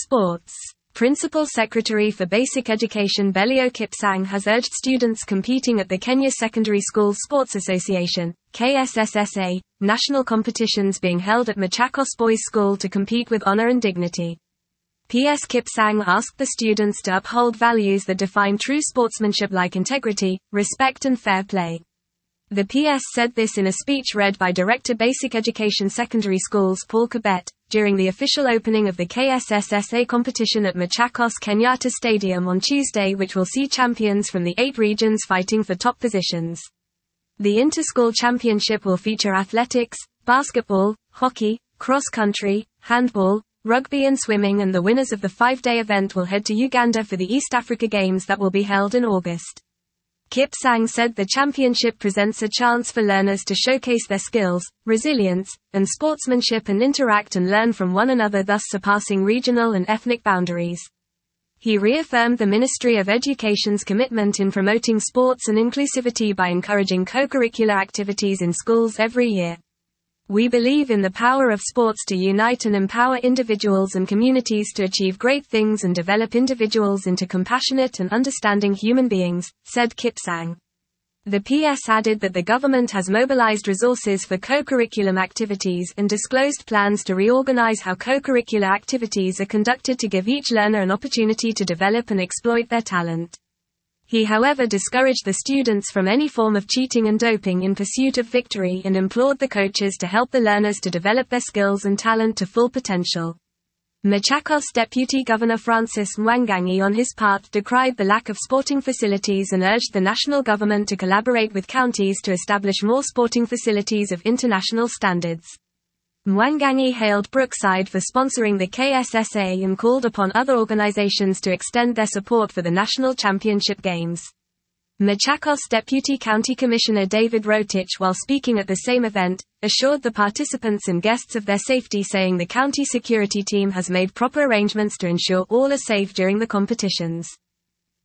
Sports. Principal Secretary for Basic Education Belio Kipsang has urged students competing at the Kenya Secondary Schools Sports Association, KSSSA, national competitions being held at Machakos Boys School to compete with honor and dignity. PS Kipsang asked the students to uphold values that define true sportsmanship like integrity, respect and fair play. The PS said this in a speech read by Director Basic Education Secondary Schools Paul Kibet, during the official opening of the KSSSA competition at Machakos Kenyatta Stadium on Tuesday, which will see champions from the 8 regions fighting for top positions. The inter-school championship will feature athletics, basketball, hockey, cross-country, handball, rugby and swimming, and the winners of the 5-day event will head to Uganda for the East Africa Games that will be held in August. Kipsang said the championship presents a chance for learners to showcase their skills, resilience, and sportsmanship and interact and learn from one another, thus surpassing regional and ethnic boundaries. He reaffirmed the Ministry of Education's commitment in promoting sports and inclusivity by encouraging co-curricular activities in schools every year. We believe in the power of sports to unite and empower individuals and communities to achieve great things and develop individuals into compassionate and understanding human beings, said Kipsang. The PS added that the government has mobilized resources for co-curriculum activities and disclosed plans to reorganize how co-curricular activities are conducted to give each learner an opportunity to develop and exploit their talent. He however discouraged the students from any form of cheating and doping in pursuit of victory and implored the coaches to help the learners to develop their skills and talent to full potential. Machakos Deputy Governor Francis Mwangangi on his part decried the lack of sporting facilities and urged the national government to collaborate with counties to establish more sporting facilities of international standards. Mwangangi hailed Brookside for sponsoring the KSSA and called upon other organizations to extend their support for the National Championship Games. Machakos Deputy County Commissioner David Rotich, while speaking at the same event, assured the participants and guests of their safety, saying the county security team has made proper arrangements to ensure all are safe during the competitions.